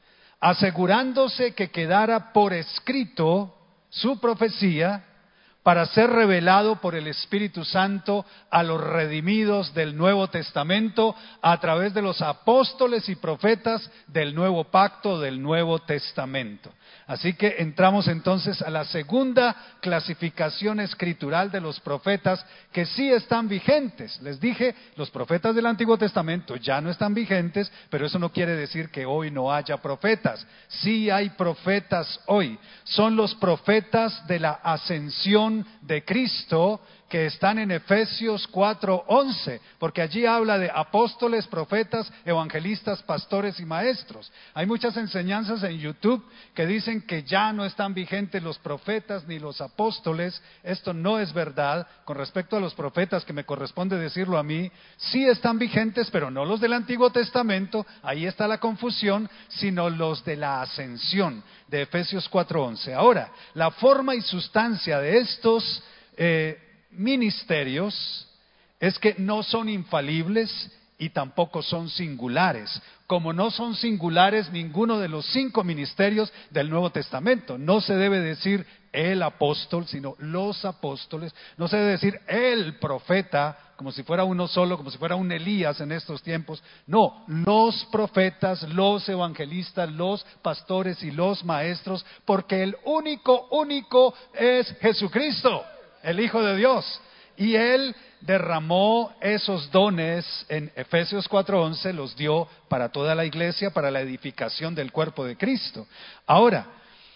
asegurándose que quedara por escrito su profecía para ser revelado por el Espíritu Santo a los redimidos del Nuevo Testamento a través de los apóstoles y profetas del Nuevo Pacto, del Nuevo Testamento. Así que entramos entonces a la segunda clasificación escritural de los profetas que sí están vigentes. Les dije, los profetas del Antiguo Testamento ya no están vigentes, pero eso no quiere decir que hoy no haya profetas. Sí hay profetas hoy. Son los profetas de la ascensión de Cristo que están en Efesios cuatro once, porque allí habla de apóstoles, profetas, evangelistas, pastores y maestros. Hay muchas enseñanzas en YouTube que dicen que ya no están vigentes los profetas ni los apóstoles. Esto no es verdad. Con respecto a los profetas, que me corresponde decirlo a mí, sí están vigentes, pero no los del Antiguo Testamento, ahí está la confusión, sino los de la ascensión, de Efesios cuatro once. Ahora, la forma y sustancia de estos eh, ministerios es que no son infalibles y tampoco son singulares, como no son singulares ninguno de los cinco ministerios del Nuevo Testamento. No se debe decir el apóstol, sino los apóstoles. No se debe decir el profeta, como si fuera uno solo, como si fuera un Elías en estos tiempos. No, los profetas, los evangelistas, los pastores y los maestros, porque el único, único es Jesucristo, el Hijo de Dios. Y Él derramó esos dones en Efesios cuatro once, los dio para toda la iglesia, para la edificación del cuerpo de Cristo. Ahora,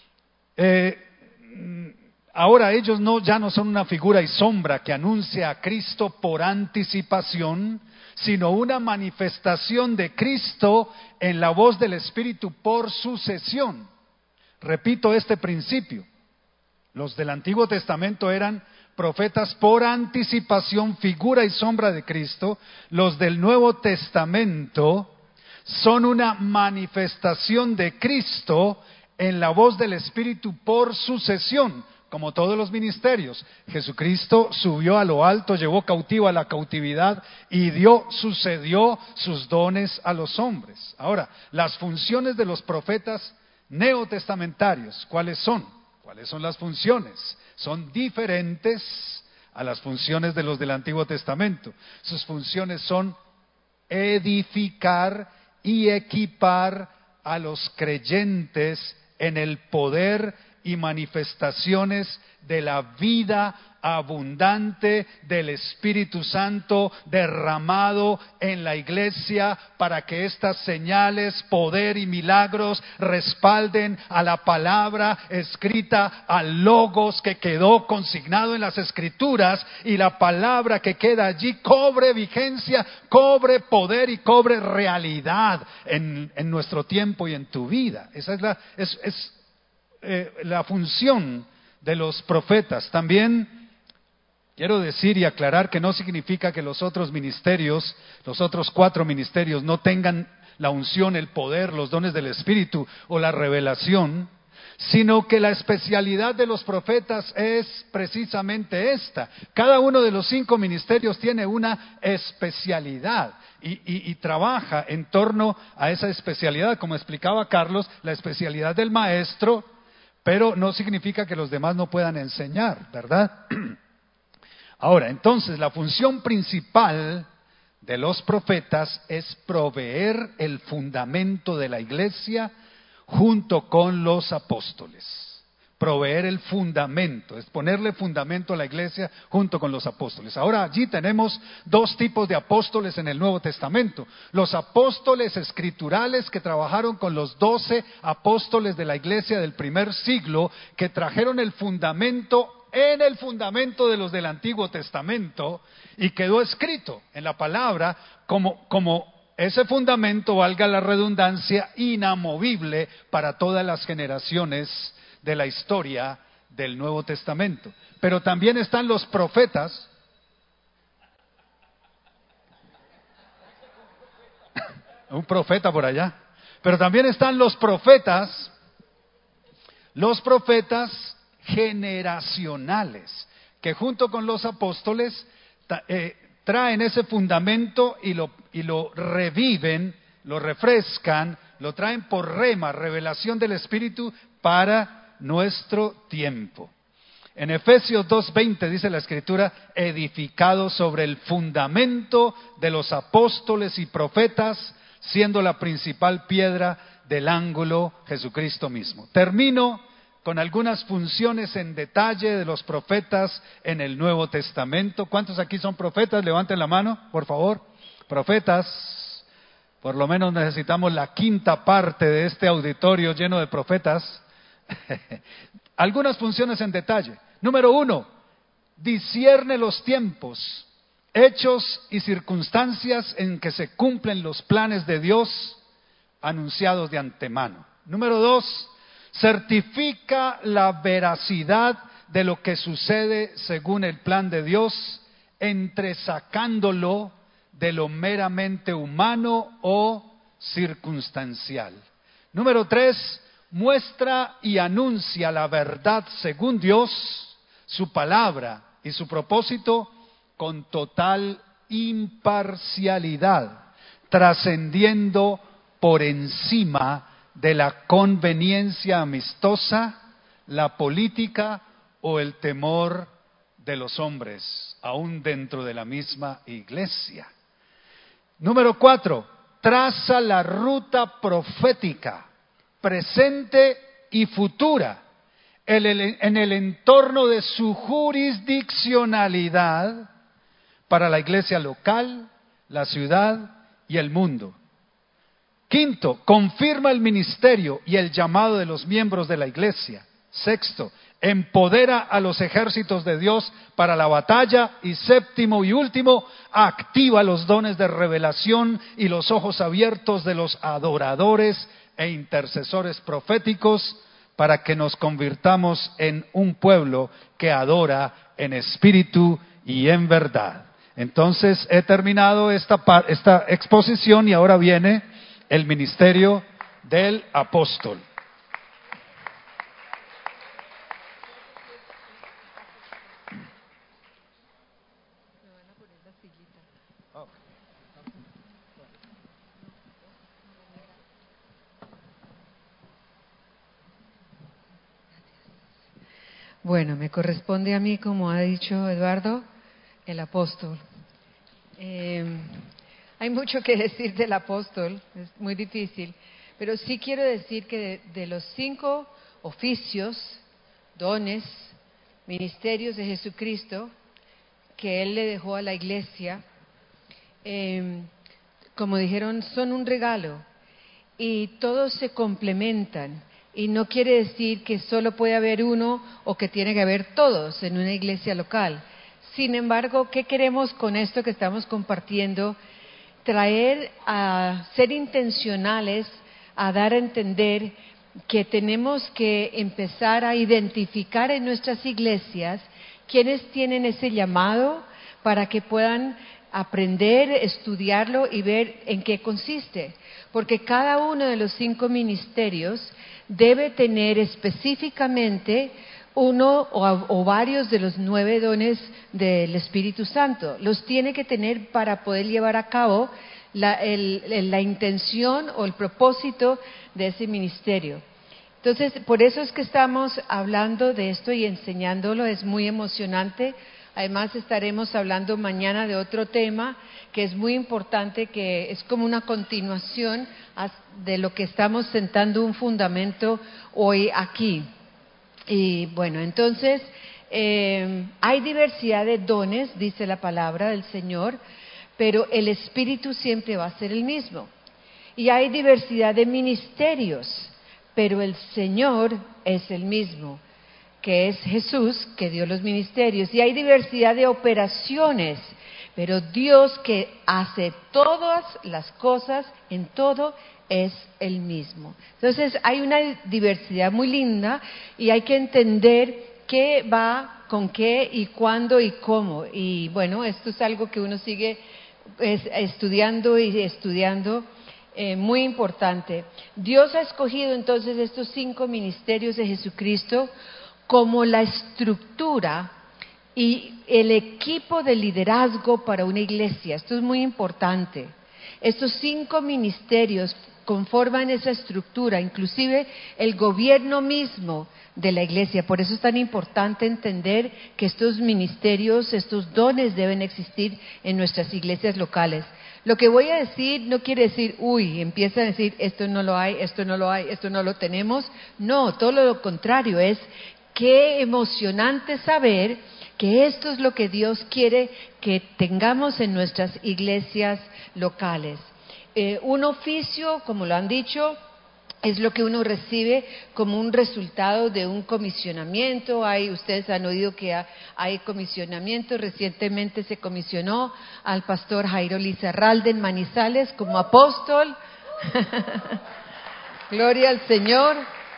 eh, ahora ellos no, ya no son una figura y sombra que anuncia a Cristo por anticipación, sino una manifestación de Cristo en la voz del Espíritu por sucesión. Repito este principio. Los del Antiguo Testamento eran profetas por anticipación, figura y sombra de Cristo. Los del Nuevo Testamento son una manifestación de Cristo en la voz del Espíritu por sucesión, como todos los ministerios. Jesucristo subió a lo alto, llevó cautivo a la cautividad y dio, sucedió sus dones a los hombres. Ahora, las funciones de los profetas neotestamentarios, ¿cuáles son? ¿Cuáles son las funciones? Son diferentes a las funciones de los del Antiguo Testamento. Sus funciones son edificar y equipar a los creyentes en el poder y manifestaciones de la vida abundante del Espíritu Santo derramado en la iglesia, para que estas señales, poder y milagros respalden a la palabra escrita, al logos que quedó consignado en las Escrituras, y la palabra que queda allí cobre vigencia, cobre poder y cobre realidad en, en nuestro tiempo y en tu vida. Esa es la, es, es, eh, la función de los profetas. También quiero decir y aclarar que no significa que los otros ministerios, los otros cuatro ministerios, no tengan la unción, el poder, los dones del Espíritu o la revelación, sino que la especialidad de los profetas es precisamente esta. Cada uno de los cinco ministerios tiene una especialidad y, y, y trabaja en torno a esa especialidad, como explicaba Carlos, la especialidad del maestro, pero no significa que los demás no puedan enseñar, ¿verdad? Ahora, entonces, la función principal de los profetas es proveer el fundamento de la iglesia junto con los apóstoles. Proveer el fundamento, es ponerle fundamento a la iglesia junto con los apóstoles. Ahora, allí tenemos dos tipos de apóstoles en el Nuevo Testamento. Los apóstoles escriturales que trabajaron con los doce apóstoles de la iglesia del primer siglo, que trajeron el fundamento en el fundamento de los del Antiguo Testamento, y quedó escrito en la palabra como, como ese fundamento, valga la redundancia, inamovible para todas las generaciones de la historia del Nuevo Testamento. Pero también están los profetas, un profeta por allá, pero también están los profetas, los profetas generacionales, que junto con los apóstoles eh, traen ese fundamento y lo, y lo reviven, lo refrescan, lo traen por rema, revelación del Espíritu para nuestro tiempo. En Efesios dos veinte dice la Escritura: edificado sobre el fundamento de los apóstoles y profetas, siendo la principal piedra del ángulo Jesucristo mismo. Termino con algunas funciones en detalle de los profetas en el Nuevo Testamento. ¿Cuántos aquí son profetas? Levanten la mano, por favor. Profetas. Por lo menos necesitamos la quinta parte de este auditorio lleno de profetas. Algunas funciones en detalle. Número uno, discierne los tiempos, hechos y circunstancias en que se cumplen los planes de Dios anunciados de antemano. Número dos, certifica la veracidad de lo que sucede según el plan de Dios, entresacándolo de lo meramente humano o circunstancial. Número tres, muestra y anuncia la verdad según Dios, su palabra y su propósito con total imparcialidad, trascendiendo por encima de la conveniencia amistosa, la política o el temor de los hombres, aún dentro de la misma iglesia. Número cuatro, traza la ruta profética, presente y futura, en el entorno de su jurisdiccionalidad para la iglesia local, la ciudad y el mundo. Quinto, confirma el ministerio y el llamado de los miembros de la iglesia. Sexto, empodera a los ejércitos de Dios para la batalla. Y séptimo y último, activa los dones de revelación y los ojos abiertos de los adoradores e intercesores proféticos, para que nos convirtamos en un pueblo que adora en espíritu y en verdad. Entonces he terminado esta, esta exposición y ahora viene el ministerio del apóstol. Bueno, me corresponde a mí, como ha dicho Eduardo, el apóstol. Eh, hay mucho que decir del apóstol, es muy difícil, Pero sí quiero decir que de, de los cinco oficios, dones, ministerios de Jesucristo que Él le dejó a la iglesia, eh, como dijeron, son un regalo y todos se complementan. Y no quiere decir que solo puede haber uno o que tiene que haber todos en una iglesia local. Sin embargo, ¿qué queremos con esto que estamos compartiendo? Traer a ser intencionales, a dar a entender que tenemos que empezar a identificar en nuestras iglesias quienes tienen ese llamado para que puedan aprender, estudiarlo y ver en qué consiste. Porque cada uno de los cinco ministerios debe tener específicamente uno o, o varios de los nueve dones del Espíritu Santo. Los tiene que tener para poder llevar a cabo la, el, la intención o el propósito de ese ministerio. Entonces, por eso es que estamos hablando de esto y enseñándolo, es muy emocionante. Además, estaremos hablando mañana de otro tema que es muy importante, que es como una continuación de lo que estamos sentando un fundamento hoy aquí. Y bueno, entonces, eh, hay diversidad de dones, dice la palabra del Señor, pero el Espíritu siempre va a ser el mismo. Y hay diversidad de ministerios, pero el Señor es el mismo, que es Jesús, que dio los ministerios. Y hay diversidad de operaciones, pero Dios, que hace todas las cosas en todo, es el mismo. Entonces hay una diversidad muy linda y hay que entender qué va con qué y cuándo y cómo. Y bueno, esto es algo que uno sigue pues, estudiando y estudiando. Eh, muy importante. Dios ha escogido entonces estos cinco ministerios de Jesucristo como la estructura y el equipo de liderazgo para una iglesia. Esto es muy importante. Estos cinco ministerios conforman esa estructura, inclusive el gobierno mismo de la iglesia. Por eso es tan importante entender que estos ministerios, estos dones deben existir en nuestras iglesias locales. Lo que voy a decir no quiere decir, uy, empieza a decir, esto no lo hay, esto no lo hay, esto no lo tenemos. No, todo lo contrario, es qué emocionante saber que esto es lo que Dios quiere que tengamos en nuestras iglesias locales. Eh, un oficio, como lo han dicho, es lo que uno recibe como un resultado de un comisionamiento. Hay, ustedes han oído que hay comisionamiento. Recientemente se comisionó al pastor Jairo Lizarralde en Manizales como apóstol. Gloria al Señor.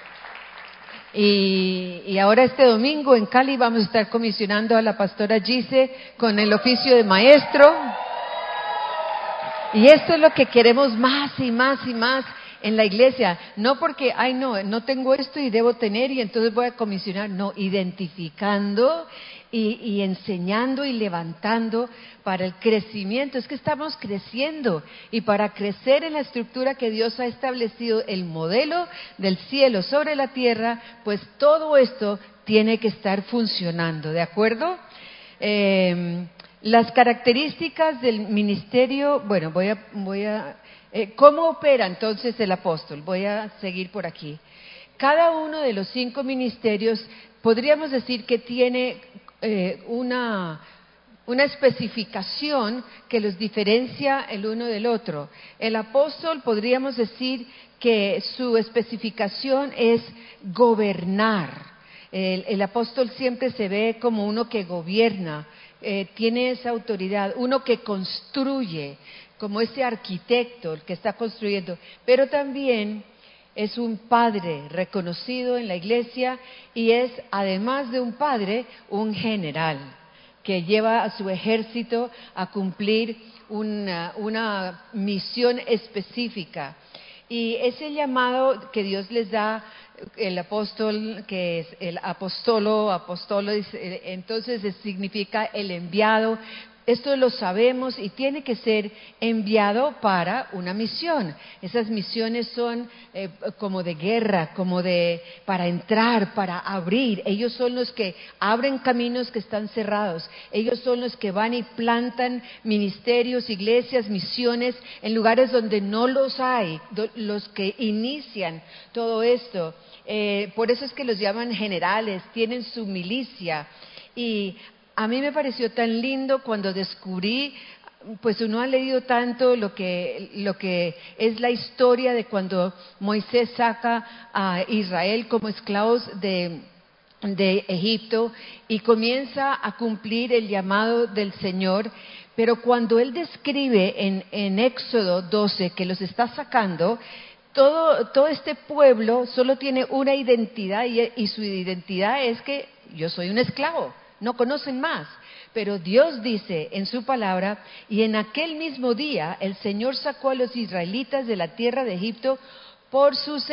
Y, y ahora este domingo en Cali vamos a estar comisionando a la pastora Gise con el oficio de maestro. Y esto es lo que queremos más y más y más en la iglesia, no porque, ay no, no tengo esto y debo tener y entonces voy a comisionar, no, identificando y, y enseñando y levantando para el crecimiento. Es que estamos creciendo y para crecer en la estructura que Dios ha establecido, el modelo del cielo sobre la tierra, pues todo esto tiene que estar funcionando, ¿de acuerdo? Eh, las características del ministerio, bueno, voy a, voy a Eh, ¿Cómo opera entonces el apóstol? Voy a seguir por aquí. Cada uno de los cinco ministerios podríamos decir que tiene eh, una, una especificación que los diferencia el uno del otro. El apóstol podríamos decir que su especificación es gobernar. El, el apóstol siempre se ve como uno que gobierna, eh, tiene esa autoridad, uno que construye, como ese arquitecto, el que está construyendo, pero también es un padre reconocido en la iglesia y es, además de un padre, un general que lleva a su ejército a cumplir una, una misión específica. Y ese llamado que Dios les da, el apóstol, que es el apostolo, apostolo, entonces significa el enviado, esto lo sabemos y tiene que ser enviado para una misión. Esas misiones son eh, como de guerra, como de para entrar, para abrir. Ellos son los que abren caminos que están cerrados. Ellos son los que van y plantan ministerios, iglesias, misiones en lugares donde no los hay, do, los que inician todo esto. Eh, por eso es que los llaman generales, tienen su milicia. Y a mí me pareció tan lindo cuando descubrí, pues uno ha leído tanto lo que, lo que es la historia de cuando Moisés saca a Israel como esclavos de, de Egipto y comienza a cumplir el llamado del Señor. Pero cuando él describe en, en Éxodo doce que los está sacando, todo, todo este pueblo solo tiene una identidad y, y su identidad es que yo soy un esclavo. No conocen más, pero Dios dice en su palabra, y en aquel mismo día el Señor sacó a los israelitas de la tierra de Egipto por sus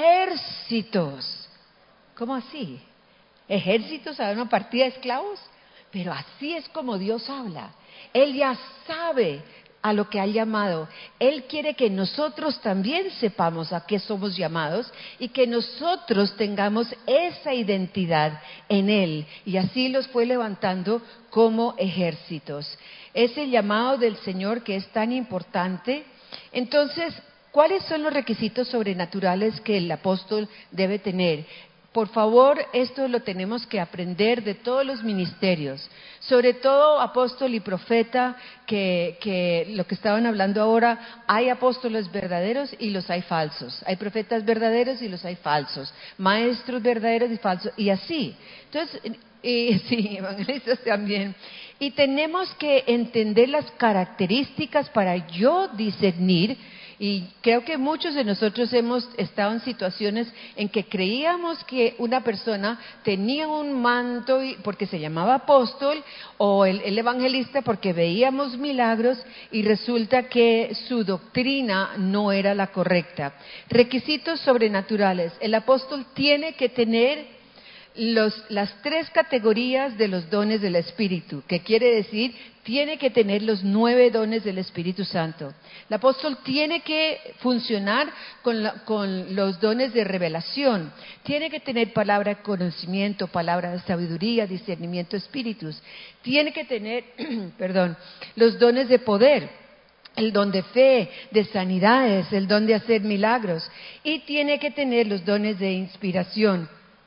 ejércitos. ¿Cómo así? ¿Ejércitos a una partida de esclavos? Pero así es como Dios habla. Él ya sabe a lo que ha llamado. Él quiere que nosotros también sepamos a qué somos llamados y que nosotros tengamos esa identidad en Él. Y así los fue levantando como ejércitos. Es el llamado del Señor que es tan importante. Entonces, ¿cuáles son los requisitos sobrenaturales que el apóstol debe tener? Por favor, esto lo tenemos que aprender de todos los ministerios, sobre todo apóstol y profeta, que, que lo que estaban hablando ahora, hay apóstoles verdaderos y los hay falsos, hay profetas verdaderos y los hay falsos, maestros verdaderos y falsos, y así. Entonces, y, sí, evangelistas también. Y tenemos que entender las características para yo discernir. Y creo que muchos de nosotros hemos estado en situaciones en que creíamos que una persona tenía un manto porque se llamaba apóstol o el, el evangelista porque veíamos milagros y resulta que su doctrina no era la correcta. Requisitos sobrenaturales. El apóstol tiene que tener Los, las tres categorías de los dones del Espíritu, que quiere decir, tiene que tener los nueve dones del Espíritu Santo. El apóstol tiene que funcionar con, la, con los dones de revelación, tiene que tener palabra de conocimiento, palabra de sabiduría, discernimiento de espíritus, tiene que tener, perdón, los dones de poder, el don de fe, de sanidades, el don de hacer milagros, y tiene que tener los dones de inspiración.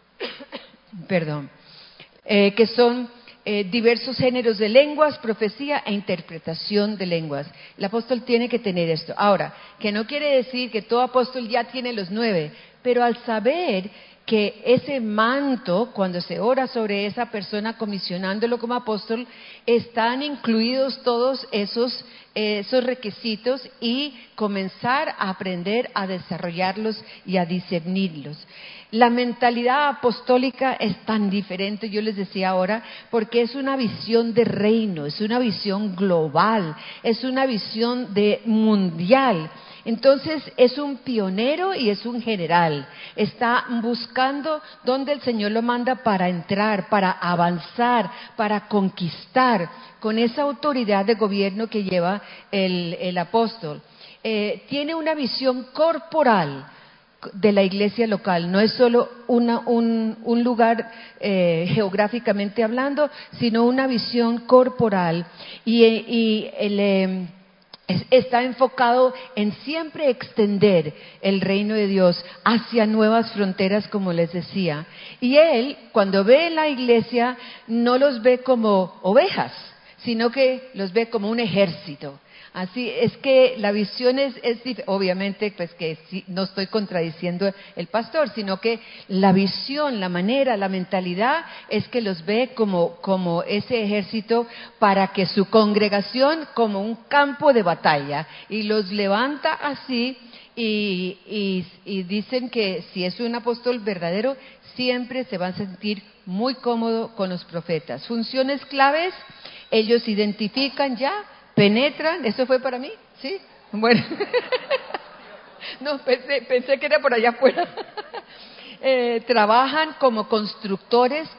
Perdón, eh, que son eh, diversos géneros de lenguas, profecía e interpretación de lenguas. El apóstol tiene que tener esto. Ahora, que no quiere decir que todo apóstol ya tiene los nueve, pero al saber que ese manto, cuando se ora sobre esa persona comisionándolo como apóstol, están incluidos todos esos, eh, esos requisitos y comenzar a aprender a desarrollarlos y a discernirlos. La mentalidad apostólica es tan diferente, yo les decía ahora, porque es una visión de reino, es una visión global, es una visión de mundial. Entonces es un pionero y es un general. Está buscando dónde el Señor lo manda para entrar, para avanzar, para conquistar, con esa autoridad de gobierno que lleva el, el apóstol. Eh, tiene una visión corporal de la iglesia local, no es solo una, un, un lugar eh, geográficamente hablando, sino una visión corporal y, y el, eh, está enfocado en siempre extender el reino de Dios hacia nuevas fronteras, como les decía. Y él, cuando ve la iglesia, no los ve como ovejas, sino que los ve como un ejército. Así es que la visión es, es obviamente, pues que sí, no estoy contradiciendo el pastor, sino que la visión, la manera, la mentalidad es que los ve como, como ese ejército para que su congregación como un campo de batalla y los levanta así y, y, y dicen que si es un apóstol verdadero siempre se va a sentir muy cómodo con los profetas. Funciones claves, ellos identifican ya, penetran, ¿eso fue para mí? ¿Sí? Bueno, no, pensé, pensé que era por allá afuera. eh, trabajan como constructores,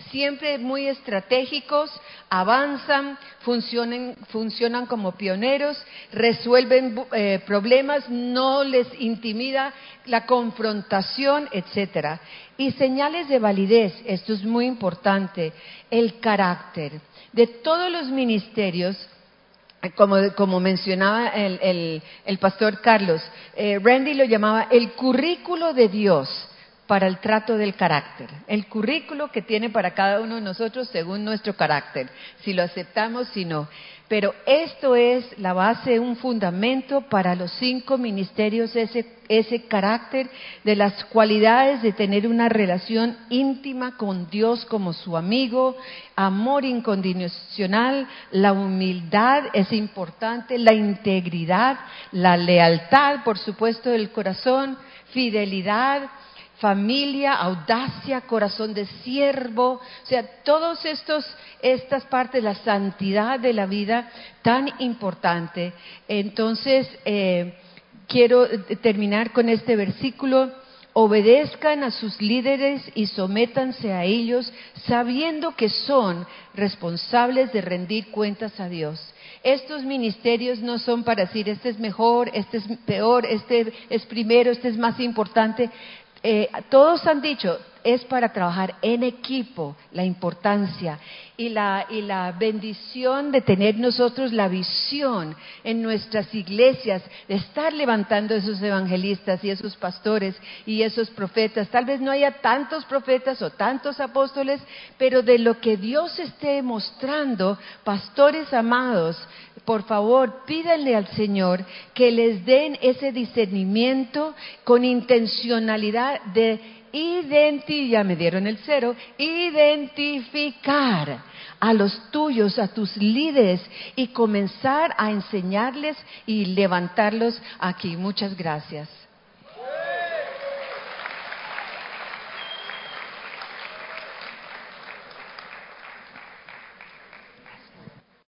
siempre muy estratégicos, avanzan, funcionan, funcionan como pioneros, resuelven eh, problemas, no les intimida la confrontación, etcétera. Y señales de validez, esto es muy importante, el carácter. De todos los ministerios, Como, como mencionaba el, el, el pastor Carlos, eh, Randy lo llamaba el currículo de Dios para el trato del carácter. El currículo que tiene para cada uno de nosotros según nuestro carácter, si lo aceptamos, si no. Pero esto es la base, un fundamento para los cinco ministerios, ese, ese carácter de las cualidades de tener una relación íntima con Dios como su amigo, amor incondicional, la humildad es importante, la integridad, la lealtad, por supuesto, del corazón, fidelidad, familia, audacia, corazón de siervo, o sea, todos estos estas partes, la santidad de la vida tan importante. Entonces, eh, quiero terminar con este versículo: obedezcan a sus líderes y sométanse a ellos, sabiendo que son responsables de rendir cuentas a Dios. Estos ministerios no son para decir este es mejor, este es peor, este es primero, este es más importante. Eh, todos han dicho, es para trabajar en equipo, la importancia y la, y la bendición de tener nosotros la visión en nuestras iglesias, de estar levantando esos evangelistas y esos pastores y esos profetas. Tal vez no haya tantos profetas o tantos apóstoles, pero de lo que Dios esté mostrando, pastores amados, por favor, pídanle al Señor que les den ese discernimiento con intencionalidad de identificar, ya me dieron el cero, identificar a los tuyos, a tus líderes y comenzar a enseñarles y levantarlos aquí. Muchas gracias.